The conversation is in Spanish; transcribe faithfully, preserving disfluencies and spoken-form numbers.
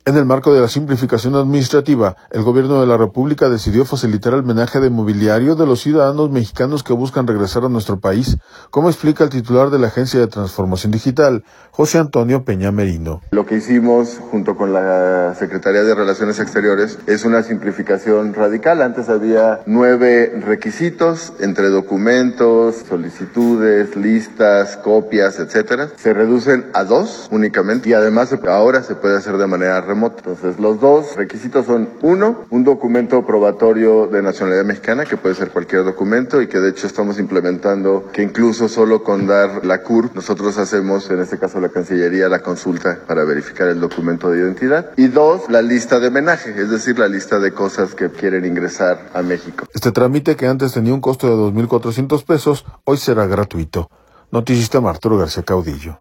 En el marco de la simplificación administrativa, el gobierno de la República decidió facilitar el menaje de mobiliario de los ciudadanos mexicanos que buscan regresar a nuestro país, como explica el titular de la Agencia de Transformación Digital, José Antonio Peña Merino. Lo que hicimos junto con la Secretaría de Relaciones Exteriores es una simplificación radical. Antes había nueve requisitos entre documentos, solicitudes, listas, copias, etcétera. Se reducen a dos únicamente y además ahora se puede hacer de manera remota. Entonces, los dos requisitos son, uno, un documento probatorio de nacionalidad mexicana, que puede ser cualquier documento y que de hecho estamos implementando que incluso solo con dar la C U R, nosotros hacemos, en este caso la Cancillería, la consulta para verificar el documento de identidad. Y dos, la lista de menaje, es decir, la lista de cosas que quieren ingresar a México. Este trámite, que antes tenía un costo de dos mil cuatrocientos pesos, hoy será gratuito. Noticista Arturo García Caudillo.